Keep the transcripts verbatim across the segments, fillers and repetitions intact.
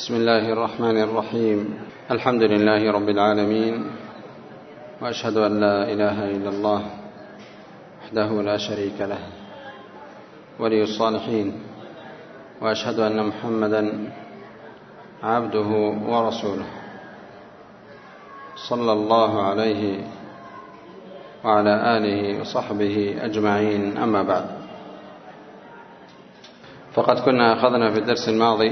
بسم الله الرحمن الرحيم. الحمد لله رب العالمين، وأشهد أن لا إله إلا الله وحده لا شريك له ولي الصالحين، وأشهد أن محمدا عبده ورسوله صلى الله عليه وعلى آله وصحبه أجمعين. أما بعد، فقد كنا أخذنا في الدرس الماضي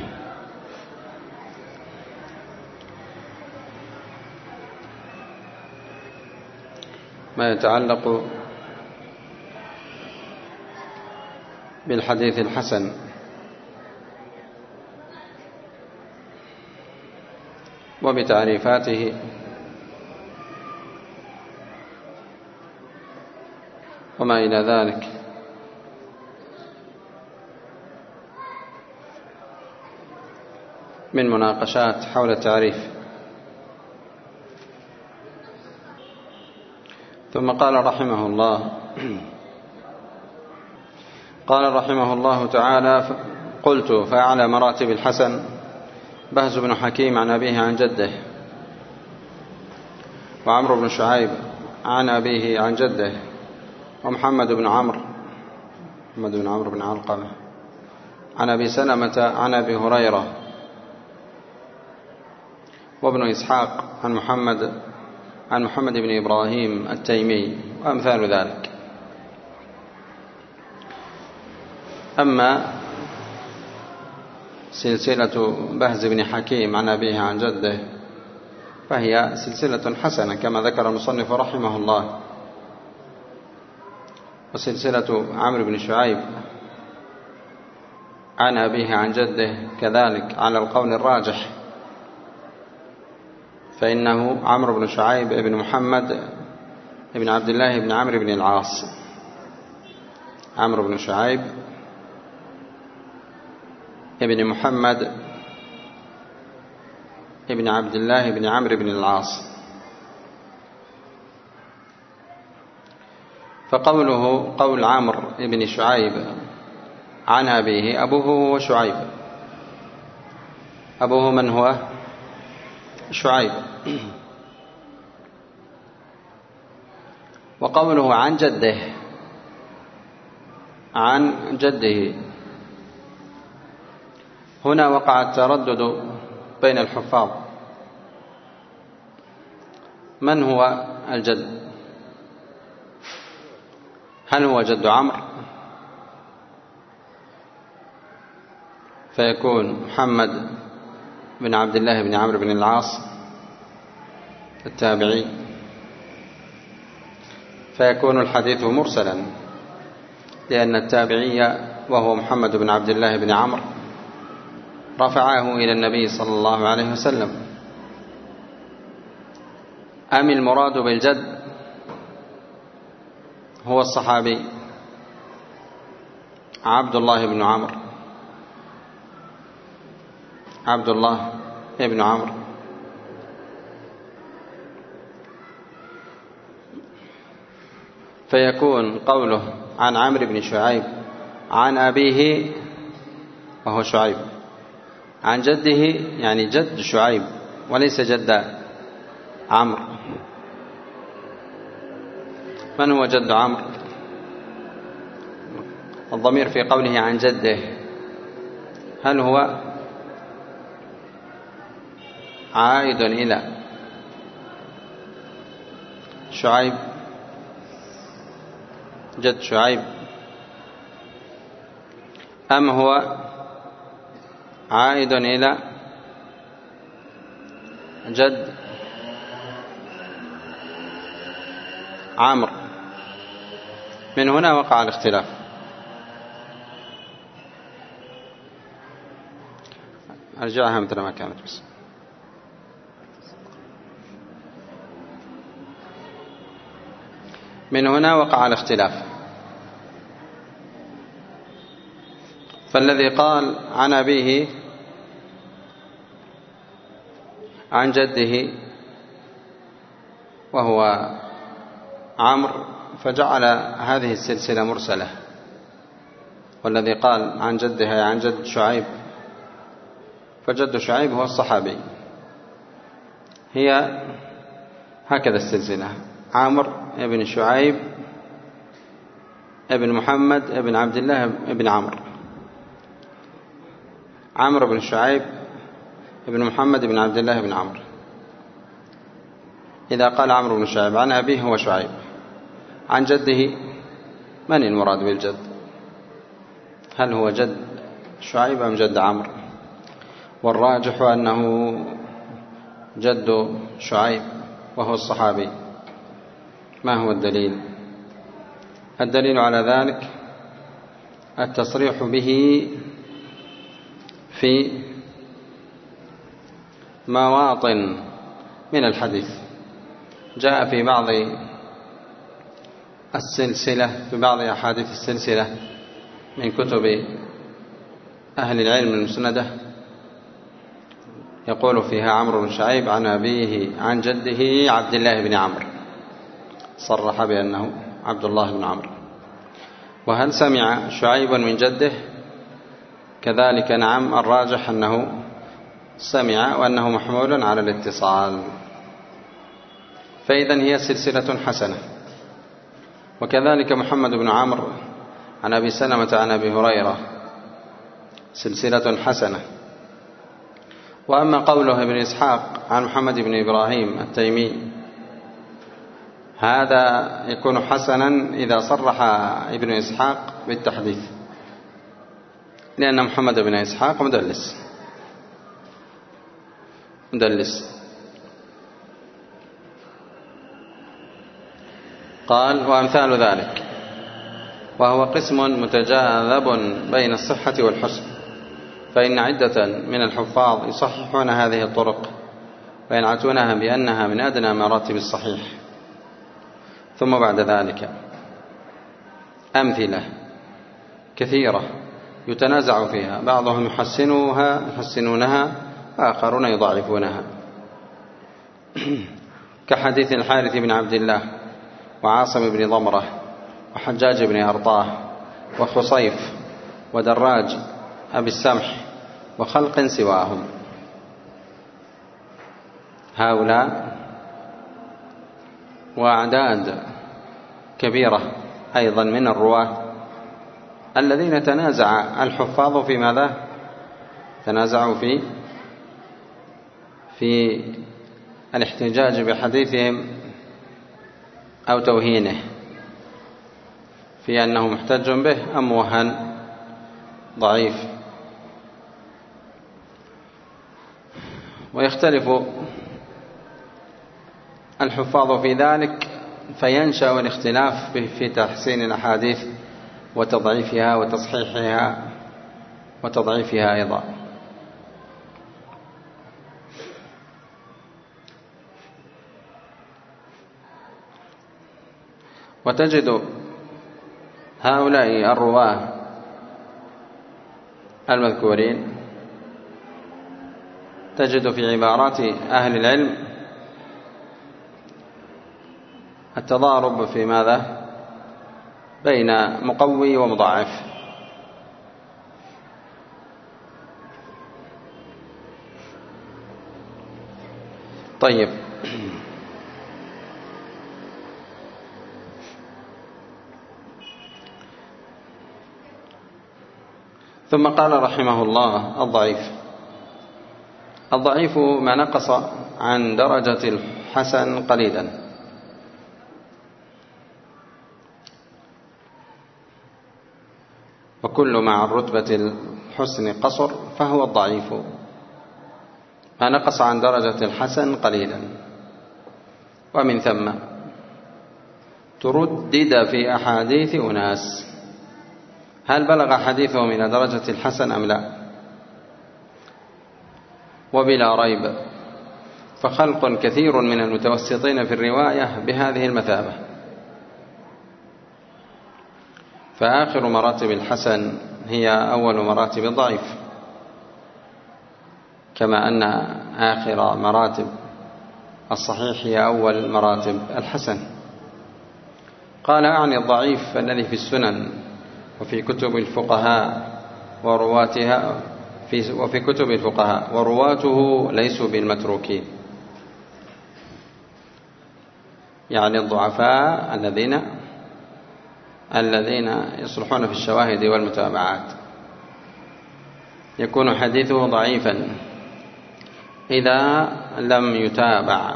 ما يتعلق بالحديث الحسن، وبتعريفاته وما إلى ذلك، من مناقشات حول التعريف. ثم قال رحمه الله قال رحمه الله تعالى: قلت: فأعلى مراتب الحسن بهز بن حكيم عن أبيه عن جده، وعمرو بن شعيب عن أبيه عن جده، ومحمد بن عمرو محمد بن عمرو بن علقمة عن أبي سلمة عن أبي هريرة، وابن إسحاق عن محمد عن محمد بن إبراهيم التيمي، وأمثال ذلك. أما سلسلة بهز بن حكيم عن أبيه عن جده فهي سلسلة حسنة كما ذكر المصنف رحمه الله، وسلسلة عمرو بن شعيب عن أبيه عن جده كذلك على القول الراجح، فإنه عمرو بن شعيب بن محمد بن عبد الله بن عمرو بن العاص. عمرو بن شعيب بن محمد بن عبد الله بن عمرو بن العاص. فقوله قول عمرو بن شعيب عن أبيه، أبوه هو شعيب. أبوه من هو؟ شعيب. وقوله عن جده، عن جده، هنا وقع التردد بين الحفاظ. من هو الجد؟ هل هو جد عمرو فيكون محمد بن عبد الله بن عمرو بن العاص التابعي، فيكون الحديث مرسلا، لأن التابعي وهو محمد بن عبد الله بن عمرو رفعه إلى النبي صلى الله عليه وسلم. أم المراد بالجد هو الصحابي عبد الله بن عمرو عبد الله بن عمرو فيكون قوله عن عمرو بن شعيب عن أبيه وهو شعيب، عن جده يعني جد شعيب وليس جد عمرو. من هو جد عمرو؟ الضمير في قوله عن جده هل هو عائد إلى شعيب جد شعيب، أم هو عائد إلى جد عمرو؟ من هنا وقع الاختلاف. أرجعها مثل ما كانت بس. من هنا وقع الاختلاف. فالذي قال عن أبيه عن جده وهو عمرو فجعل هذه السلسلة مرسلة، والذي قال عن جده عن جد شعيب فجد شعيب هو الصحابي. هي هكذا السلسلة: عمرو ابن شعيب ابن محمد ابن عبد الله ابن عمرو، عمرو بن شعيب ابن محمد ابن عبد الله ابن عمرو. إذا قال عمرو بن شعيب عن أبيه هو شعيب، عن جده من المراد بالجد؟ هل هو جد شعيب أم جد عمرو؟ والراجح أنه جد شعيب وهو الصحابي. ما هو الدليل؟ الدليل على ذلك التصريح به في مواطن من الحديث. جاء في بعض السلسلة في بعض أحاديث السلسلة من كتب أهل العلم المسندة يقول فيها عمرو بن شعيب عن أبيه عن جده عبد الله بن عمرو، صرح بأنه عبد الله بن عمرو. وهل سمع شعيب من جده؟ كذلك نعم، الراجح أنه سمع وأنه محمول على الاتصال، فإذن هي سلسلة حسنة. وكذلك محمد بن عمرو عن أبي سلمة عن أبي هريرة سلسلة حسنة. وأما قوله ابن إسحاق عن محمد بن إبراهيم التيمي هذا يكون حسنا إذا صرح ابن إسحاق بالتحديث، لأن محمد بن إسحاق مدلس مدلس قال وأمثال ذلك، وهو قسم متجاذب بين الصحة والحسن، فإن عدة من الحفاظ يصححون هذه الطرق وينعتونها بأنها من أدنى مراتب الصحيح. ثم بعد ذلك أمثلة كثيرة يتنازع فيها، بعضهم يحسنوها يحسنونها آخرون يضاعفونها، كحديث الحارث بن عبد الله وعاصم بن ضمرة وحجاج بن أرطاه وخصيف ودراج أبي السمح وخلق سواهم. هؤلاء وأعداد كبيرة أيضا من الرواة الذين تنازع الحفاظ في ماذا؟ تنازعوا في في الاحتجاج بحديثهم أو توهينه، في أنه محتج به أم موهن ضعيف. ويختلف الحفاظ في ذلك، فينشأ الاختلاف في تحسين الأحاديث وتضعيفها وتصحيحها وتضعيفها أيضا. وتجد هؤلاء الرواه المذكورين تجد في عبارات أهل العلم التضارب في ماذا؟ بين مقوي ومضاعف. طيب، ثم قال رحمه الله الضعيف. الضعيف ما نقص عن درجة الحسن قليلا، وكل مع الرتبة الحسن قصر فهو الضعيف، ما نقص عن درجة الحسن قليلا. ومن ثم تردد في أحاديث أناس، هل بلغ حديثهم إلى درجة الحسن أم لا؟ وبلا ريب فخلق كثير من المتوسطين في الرواية بهذه المثابة، فآخر مراتب الحسن هي أول مراتب الضعيف، كما أن آخر مراتب الصحيح هي أول مراتب الحسن. قال أعني الضعيف الذي في السنن وفي كتب الفقهاء ورواتها وفي كتب الفقهاء، ورواته ليسوا بالمتروكين، يعني الضعفاء الذين الذين يصلحون في الشواهد والمتابعات. يكون حديثه ضعيفا إذا لم يتابع،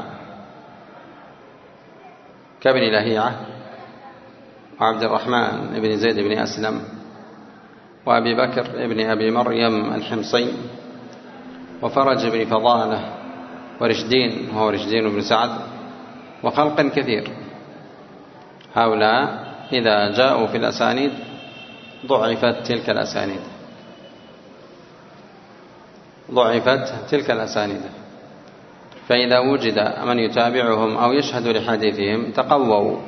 كابن لهيعة وعبد الرحمن بن زيد بن أسلم وأبي بكر بن أبي مريم الحمصي وفرج بن فضالة ورشدين وهو رشدين بن سعد وخلق كثير. هؤلاء إذا جاءوا في الأسانيد ضعفت تلك الأسانيد ضعفت تلك الأسانيد فإذا وجد من يتابعهم أو يشهد لحديثهم تقووا،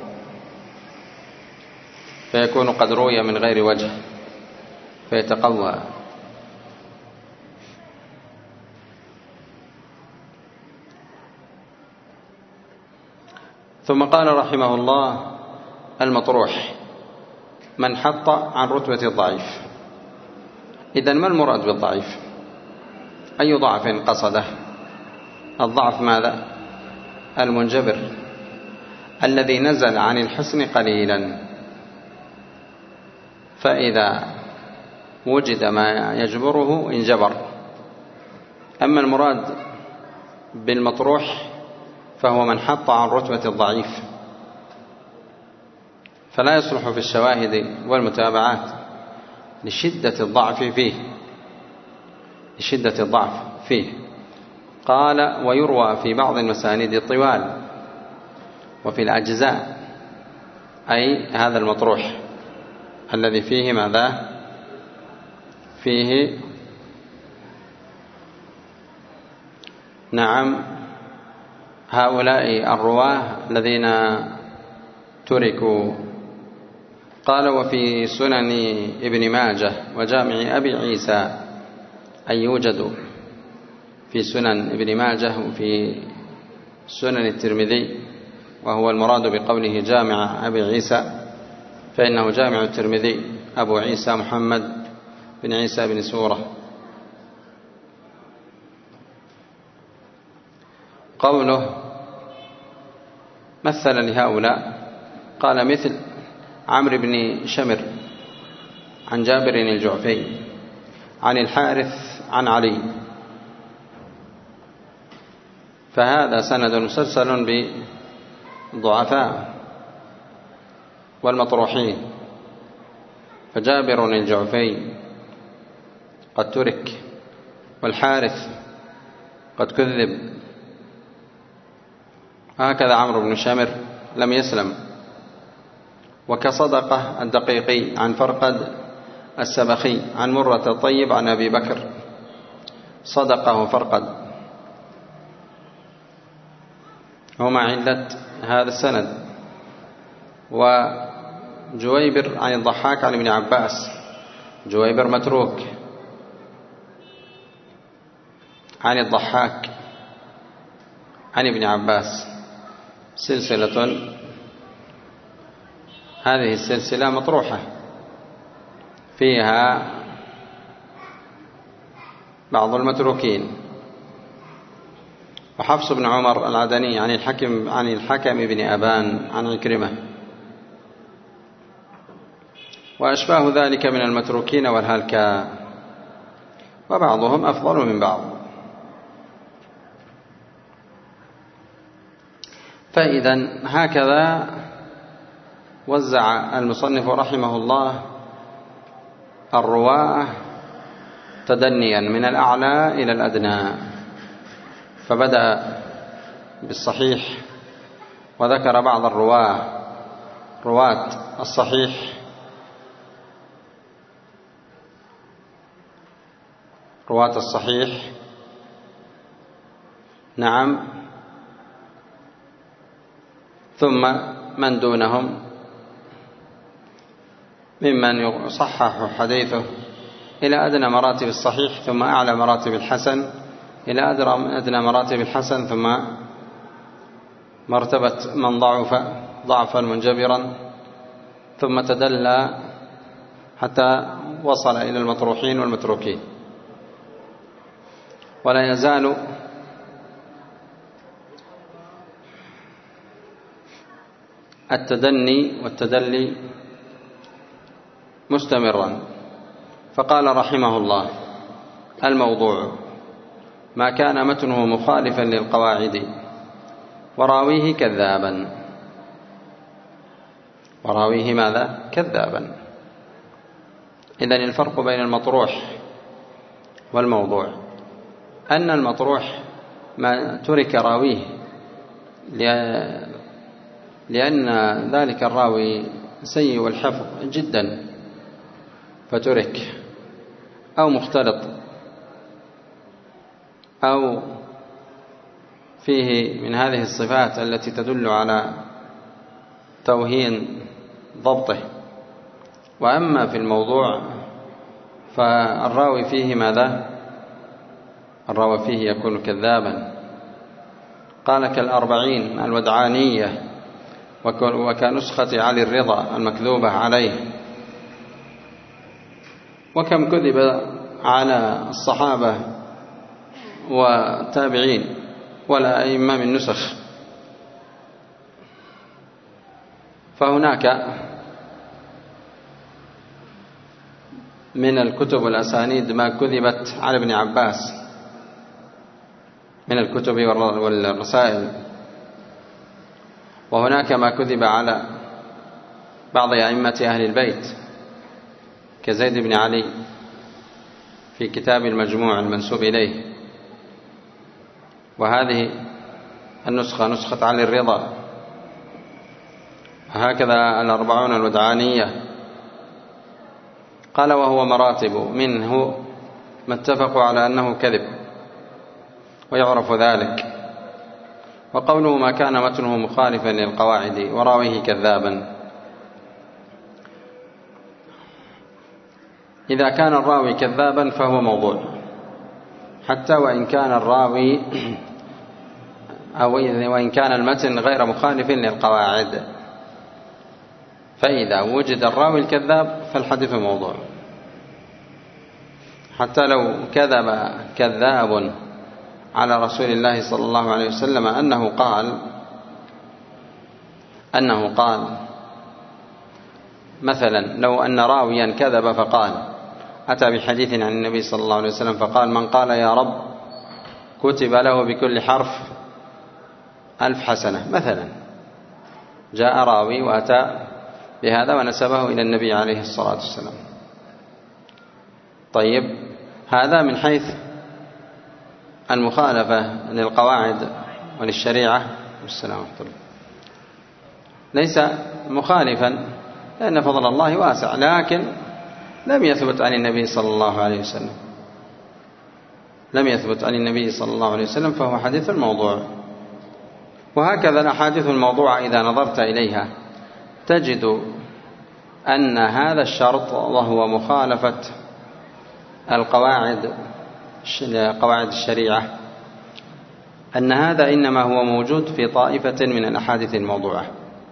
فيكون قد روي من غير وجه فيتقوى. ثم قال رحمه الله: المطروح من حط عن رتبة الضعيف. إذن ما المراد بالضعيف؟ أي ضعف قصده؟ الضعف ماذا؟ المنجبر، الذي نزل عن الحسن قليلا، فإذا وجد ما يجبره انجبر. أما المراد بالمطروح فهو من حط عن رتبة الضعيف، فلا يصلح في الشواهد والمتابعات لشدة الضعف فيه لشدة الضعف فيه قال: ويروى في بعض المسانيد الطوال وفي الأجزاء، أي هذا المطروح الذي فيه ماذا؟ فيه نعم هؤلاء الرواه الذين تركوا. قال: وفي سنن ابن ماجه وجامع أبي عيسى، أي يوجد في سنن ابن ماجه وفي سنن الترمذي، وهو المراد بقوله جامع أبي عيسى فإنه جامع الترمذي أبو عيسى محمد بن عيسى بن سورة. قوله مثل لهؤلاء قال: مثل عمرو بن شمر عن جابر الجعفي عن الحارث عن علي، فهذا سند مسلسل بضعفاء والمطروحين، فجابر الجعفي قد ترك، والحارث قد كذب، هكذا عمرو بن شمر لم يسلم. وكصدقة الدقيقي عن فرقد السبخي عن مرة الطيب عن أبي بكر، صدقه فرقد. هما علة هذا السند. وجويبر عن الضحاك عن ابن عباس، جويبر متروك، عن الضحاك عن ابن عباس، سلسلة، هذه السلسلة مطروحة فيها بعض المتروكين. وحفص بن عمر العدني عن الحكم عن الحكم بن أبان عن عكرمة، وأشباه ذلك من المتروكين والهلكاء، وبعضهم أفضل من بعض. فإذا هكذا وزع المصنف رحمه الله الرواة تدنيا من الأعلى إلى الأدنى، فبدأ بالصحيح وذكر بعض الرواة رواة الصحيح رواة الصحيح نعم، ثم من دونهم ممن يصحح حديثه إلى أدنى مراتب الصحيح، ثم أعلى مراتب الحسن إلى أدنى مراتب الحسن، ثم مرتبة من ضعف ضعفا منجبرا، ثم تدلى حتى وصل إلى المطروحين والمتروكين. ولا يزال التدني والتدلي مستمرا. فقال رحمه الله: الموضوع ما كان متنه مخالفا للقواعد وراويه كذابا. وراويه ماذا؟ كذابا. إذن الفرق بين المطروح والموضوع أن المطروح ما ترك راويه لأن ذلك الراوي سيء الحفظ جدا فترك، أو مختلط، أو فيه من هذه الصفات التي تدل على توهين ضبطه. وأما في الموضوع فالراوي فيه ماذا؟ الراوي فيه يكون كذابا. قال: كالأربعين الودعانية وكنسخة علي الرضا المكذوبة عليه. وكم كذب على الصحابة والتابعين والأئمة من نسخ. فهناك من الكتب والأسانيد ما كذبت على ابن عباس من الكتب والرسائل، وهناك ما كذب على بعض أئمة أهل البيت كزيد بن علي في كتاب المجموع المنسوب إليه. وهذه النسخة نسخة علي الرضا. هكذا الأربعون الودعانية. قال: وهو مراتب، منه ما اتفقوا على أنه كذب ويعرف ذلك. وقوله ما كان متنه مخالفا للقواعد وراويه كذابا، إذا كان الراوي كذابا فهو موضوع، حتى وإن كان الراوي أو وإن كان المتن غير مخالف للقواعد. فإذا وجد الراوي الكذاب فالحديث موضوع، حتى لو كذب كذاب على رسول الله صلى الله عليه وسلم أنه قال أنه قال مثلا، لو أن راويا كذب فقال أتى بحديث عن النبي صلى الله عليه وسلم فقال: من قال يا رب كتب له بكل حرف ألف حسنة مثلا. جاء راوي وأتى بهذا ونسبه إلى النبي عليه الصلاة والسلام. طيب، هذا من حيث المخالفة للقواعد وللشريعة والسلام عليكم، ليس مخالفا لأن فضل الله واسع، لكن لم يثبت عن النبي صلى الله عليه وسلم لم يثبت عن النبي صلى الله عليه وسلم فهو حديث موضوع. وهكذا الأحاديث الموضوعة إذا نظرت إليها تجد أن هذا الشرط، وهو مخالفة القواعد قواعد الشريعة، أن هذا إنما هو موجود في طائفة من الأحاديث الموضوعة،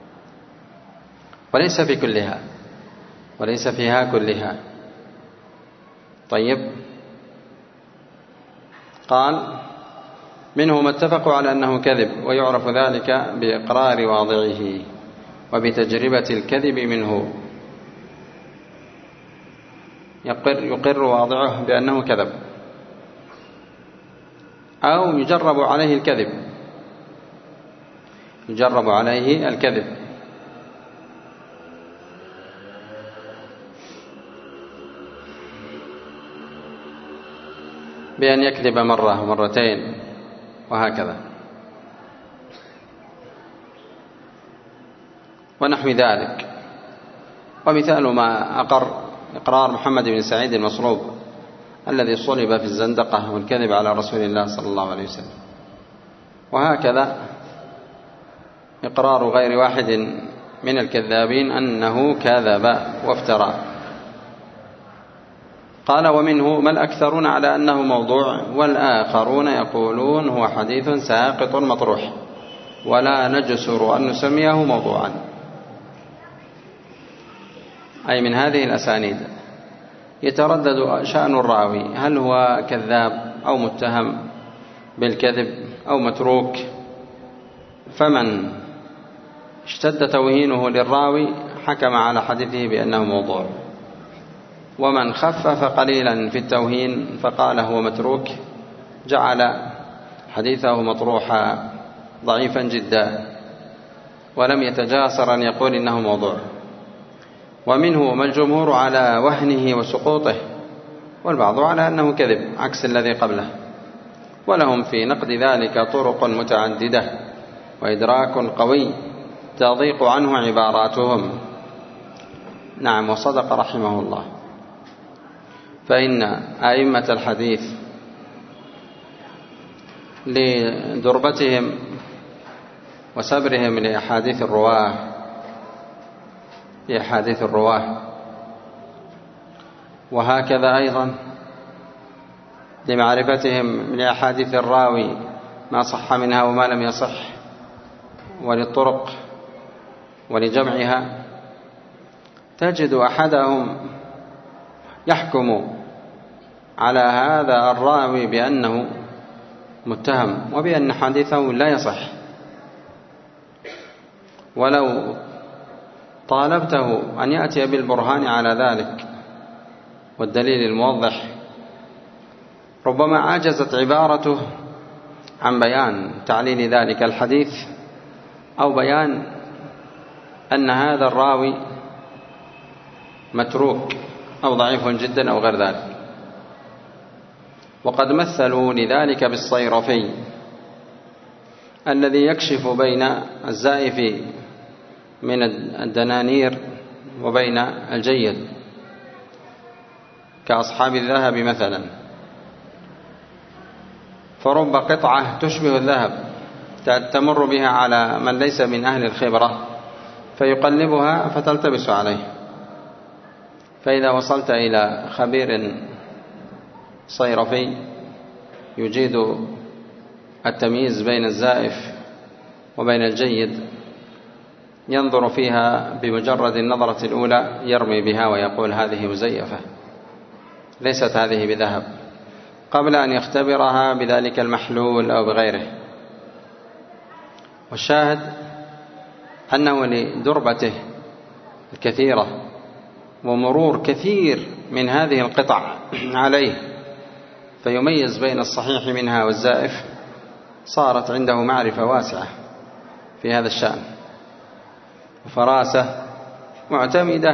وليس في كلها وليس فيها كلها. طيب، قال: منه ما اتفقوا على أنه كذب ويعرف ذلك بإقرار واضعه وبتجربة الكذب منه. يقر, يقر واضعه بأنه كذب، أو يجرب عليه الكذب يجرب عليه الكذب بأن يكذب مرة ومرتين وهكذا ونحو ذلك. ومثال ما أقر إقرار محمد بن سعيد المصلوب الذي صلب في الزندقة والكذب على رسول الله صلى الله عليه وسلم. وهكذا إقرار غير واحد من الكذابين أنه كذب وافترى. قال: ومنه ما الأكثرون على أنه موضوع، والآخرون يقولون هو حديث ساقط مطروح ولا نجسر أن نسميه موضوعا. أي من هذه الأسانيد يتردد شأن الراوي، هل هو كذاب أو متهم بالكذب أو متروك، فمن اشتد توهينه للراوي حكم على حديثه بأنه موضوع، ومن خفف قليلا في التوهين فقال هو متروك جعل حديثه مطروحا ضعيفا جدا، ولم يتجاسر أن يقول إنه موضوع. ومنه ما الجمهور على وهنه وسقوطه، والبعض على أنه كذب عكس الذي قبله، ولهم في نقد ذلك طرق متعددة وإدراك قوي تضيق عنه عباراتهم. نعم، وصدق رحمه الله، فإن أئمة الحديث لدربتهم وسبرهم لأحاديث الرواه لأحاديث الرواه وهكذا أيضا لمعرفتهم لأحاديث الراوي ما صح منها وما لم يصح، وللطرق ولجمعها، تجد أحدهم يحكم على هذا الراوي بأنه متهم وبأن حديثه لا يصح، ولو طالبته أن يأتي بالبرهان على ذلك والدليل الموضح ربما عجزت عبارته عن بيان تعليل ذلك الحديث أو بيان أن هذا الراوي متروك أو ضعيف جدا أو غير ذلك. وقد مثلوا لذلك بالصيرفي الذي يكشف بين الزائف من الدنانير وبين الجيد كأصحاب الذهب مثلا، فرب قطعة تشبه الذهب تمر بها على من ليس من أهل الخبرة فيقلبها فتلتبس عليه، فإذا وصلت إلى خبير صيرفي يجيد التمييز بين الزائف وبين الجيد ينظر فيها بمجرد النظرة الأولى يرمي بها ويقول هذه مزيفة ليست هذه بذهب، قبل أن يختبرها بذلك المحلول أو بغيره. والشاهد أنه لدربته الكثيرة ومرور كثير من هذه القطع عليه فيميز بين الصحيح منها والزائف، صارت عنده معرفة واسعة في هذا الشأن وفراسة معتمدة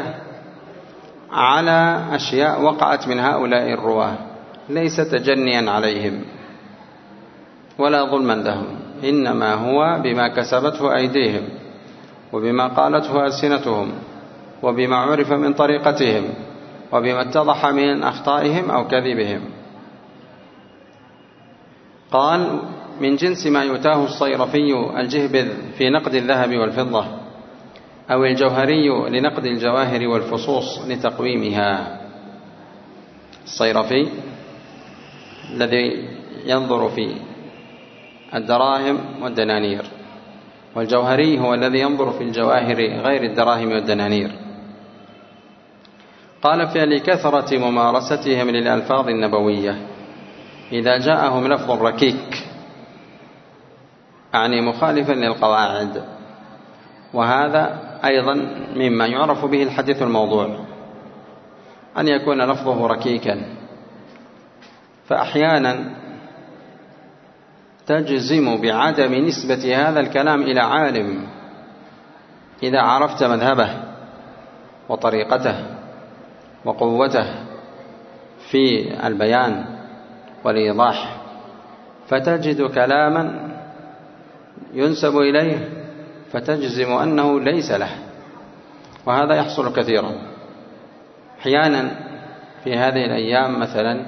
على أشياء وقعت من هؤلاء الرواة، ليس تجنيا عليهم ولا ظلما لهم، إنما هو بما كسبته أيديهم وبما قالته ألسنتهم وبما عرف من طريقتهم وبما اتضح من أخطائهم أو كذبهم. قال من جنس ما يتاه الصيرفي الجهبذ في نقد الذهب والفضة، أو الجوهري لنقد الجواهر والفصوص لتقويمها. الصيرفي الذي ينظر في الدراهم والدنانير، والجوهري هو الذي ينظر في الجواهر غير الدراهم والدنانير. قال فلكثرة ممارستهم للألفاظ النبوية إذا جاءهم لفظ ركيك يعني مخالفا للقواعد، وهذا أيضا مما يعرف به الحديث الموضوع، أن يكون لفظه ركيكا. فأحيانا تجزم بعدم نسبة هذا الكلام إلى عالم إذا عرفت مذهبه وطريقته وقوته في البيان والإيضاح، فتجد كلاما ينسب إليه فتجزم أنه ليس له، وهذا يحصل كثيرا. أحيانا في هذه الأيام مثلا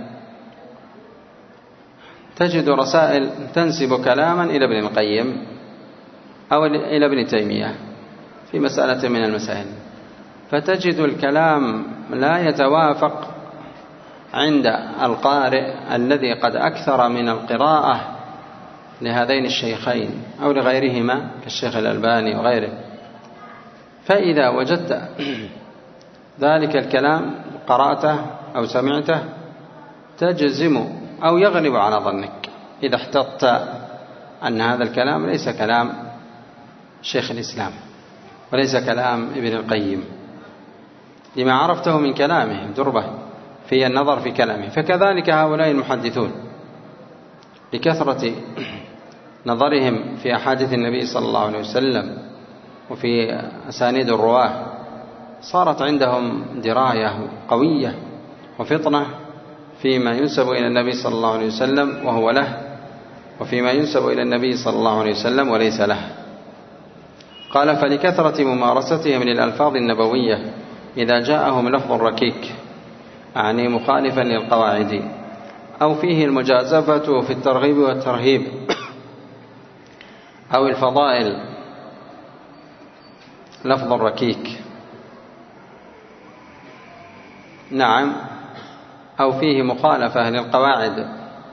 تجد رسائل تنسب كلاما إلى ابن القيم أو إلى ابن تيمية في مسألة من المسائل، فتجد الكلام لا يتوافق عند القارئ الذي قد أكثر من القراءة لهذين الشيخين أو لغيرهما كالشيخ الألباني وغيره. فإذا وجدت ذلك الكلام قرأته أو سمعته تجزم أو يغلب على ظنك إذا احتطت أن هذا الكلام ليس كلام شيخ الإسلام وليس كلام ابن القيم لما عرفته من كلامه دربة في النظر في كلامه. فكذلك هؤلاء المحدثون لكثرة نظرهم في أحاديث النبي صلى الله عليه وسلم وفي أسانيد الرواه صارت عندهم دراية قوية وفطنة فيما ينسب إلى النبي صلى الله عليه وسلم وهو له، وفيما ينسب إلى النبي صلى الله عليه وسلم وليس له. قال: فلكثرة ممارستهم للألفاظ النبوية إذا جاءهم لفظ ركيك يعني مخالفا للقواعد أو فيه المجازفة في الترغيب والترهيب أو الفضائل، لفظ ركيك نعم، أو فيه مخالفة للقواعد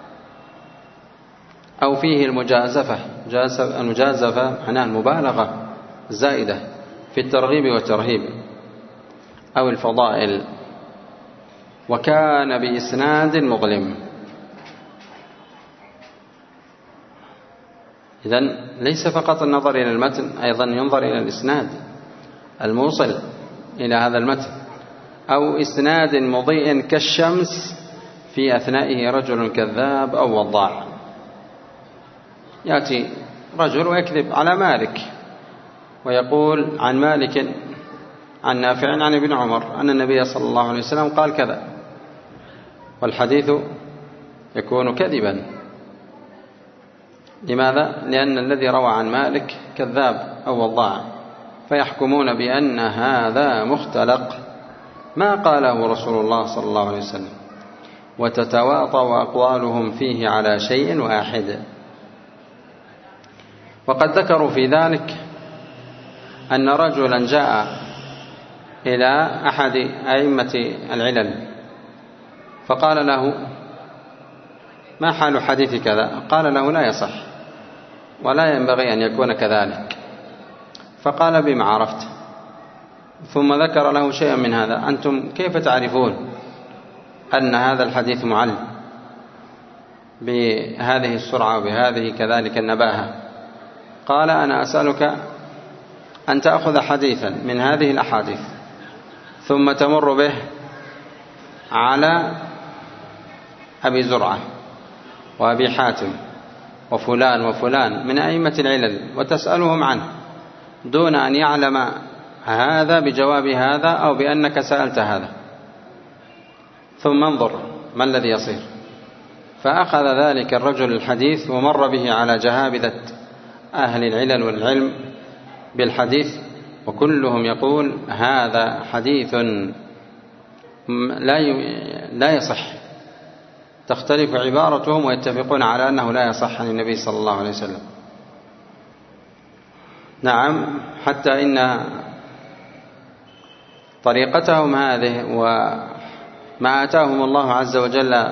أو فيه المجازفة، المجازفة معناها المبالغة الزائدة في الترغيب والترهيب أو الفضائل، وكان بإسناد مظلم. إذن ليس فقط النظر إلى المتن، أيضا ينظر إلى الإسناد الموصل إلى هذا المتن، أو إسناد مضيء كالشمس في أثنائه رجل كذاب أو وضاع. يأتي رجل ويكذب على مالك ويقول عن مالك عن نافع عن ابن عمر أن النبي صلى الله عليه وسلم قال كذا، والحديث يكون كذبا. لماذا؟ لأن الذي روى عن مالك كذاب أو وضاع، فيحكمون بأن هذا مختلق ما قاله رسول الله صلى الله عليه وسلم، وتتواطأ أقوالهم فيه على شيء واحد. وقد ذكروا في ذلك أن رجلا جاء إلى أحد أئمة العلل فقال له: ما حال حديث كذا؟ قال له: لا يصح ولا ينبغي أن يكون كذلك. فقال: بما عرفت؟ ثم ذكر له شيئا من هذا: أنتم كيف تعرفون أن هذا الحديث معل بهذه السرعة وبهذه كذلك النباهة؟ قال: أنا أسألك أن تأخذ حديثا من هذه الأحاديث ثم تمر به على أبي زرعة وأبي حاتم وفلان وفلان من أئمة العلل وتسألهم عنه دون أن يعلم هذا بجواب هذا أو بأنك سألت هذا، ثم انظر ما الذي يصير. فأخذ ذلك الرجل الحديث ومر به على جهابذة أهل العلل والعلم بالحديث، وكلهم يقول هذا حديث لا لا يصح، تختلف عبارتهم ويتفقون على أنه لا يصح عن النبي صلى الله عليه وسلم. نعم، حتى إن طريقتهم هذه وما آتاهم الله عز وجل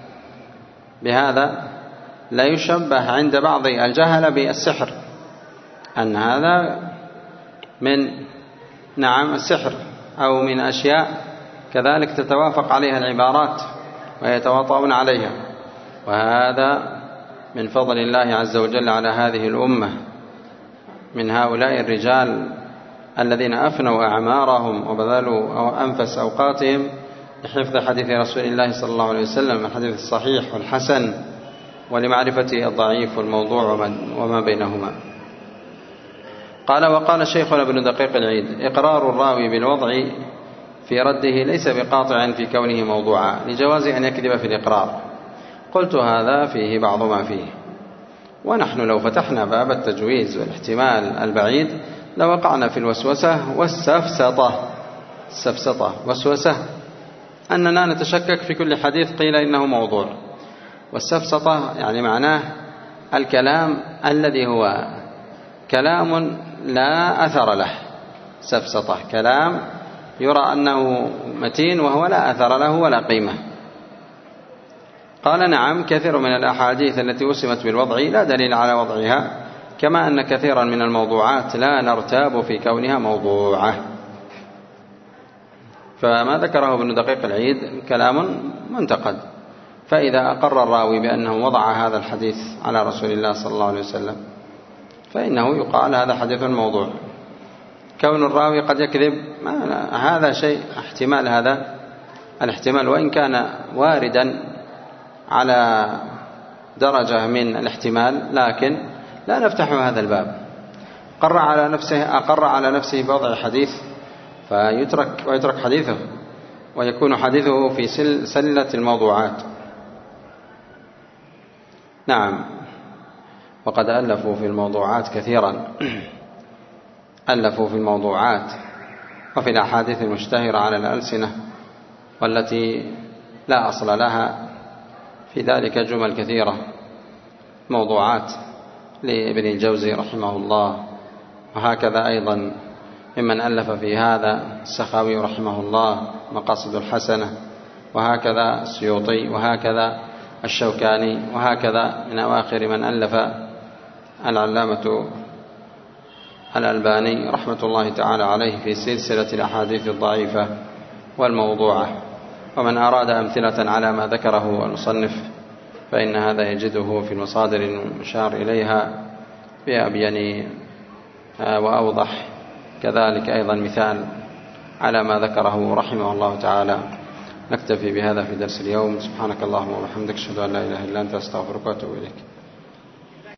بهذا لا يشبه عند بعض الجهل بالسحر، أن هذا من نعم السحر أو من أشياء كذلك تتوافق عليها العبارات ويتواطؤون عليها. وهذا من فضل الله عز وجل على هذه الأمة من هؤلاء الرجال الذين أفنوا أعمارهم وبذلوا أو أنفس أوقاتهم لحفظ حديث رسول الله صلى الله عليه وسلم، الحديث الصحيح والحسن، ولمعرفة الضعيف والموضوع وما بينهما. قال: وقال شيخنا ابن دقيق العيد: إقرار الراوي بالوضع في رده ليس بقاطع في كونه موضوعا لجواز أن يكذب في الإقرار. قلت: هذا فيه بعض ما فيه، ونحن لو فتحنا باب التجويز والاحتمال البعيد لوقعنا في الوسوسة والسفسطة. السفسطة وسوسة أننا نتشكك في كل حديث قيل إنه موضوع، والسفسطة يعني معناه الكلام الذي هو كلام لا أثر له. سفسطة كلام يرى أنه متين وهو لا أثر له ولا قيمة. قال: نعم، كثير من الأحاديث التي وسمت بالوضع لا دليل على وضعها، كما أن كثيرا من الموضوعات لا نرتاب في كونها موضوعة. فما ذكره ابن دقيق العيد كلام منتقد، فإذا أقر الراوي بأنه وضع هذا الحديث على رسول الله صلى الله عليه وسلم فإنه يقال هذا حديث موضوع. كون الراوي قد يكذب هذا شيء احتمال، هذا الاحتمال وإن كان واردا على درجة من الاحتمال، لكن لا نفتح هذا الباب. قر على نفسه أقر على نفسه بوضع حديث فيترك ويترك حديثه ويكون حديثه في سلة الموضوعات. نعم. وقد ألفوا في الموضوعات كثيرا، ألفوا في الموضوعات وفي الأحاديث المشتهرة على الألسنة والتي لا أصل لها، في ذلك جمل كثيرة موضوعات لابن الجوزي رحمه الله، وهكذا أيضا ممن ألف في هذا السخاوي رحمه الله مقاصد الحسنة، وهكذا السيوطي، وهكذا الشوكاني، وهكذا من أواخر من ألف العلامة الألباني رحمة الله تعالى عليه في سلسلة الأحاديث الضعيفة والموضوعة. ومن أراد أمثلة على ما ذكره المصنف فإن هذا يجده في المصادر المشار إليها بأبين وأوضح، كذلك أيضا مثال على ما ذكره رحمه الله تعالى. نكتفي بهذا في درس اليوم. سبحانك اللهم وبحمدك، أشهد أن لا إله إلا أنت، أستغفرك وأتوب إليك.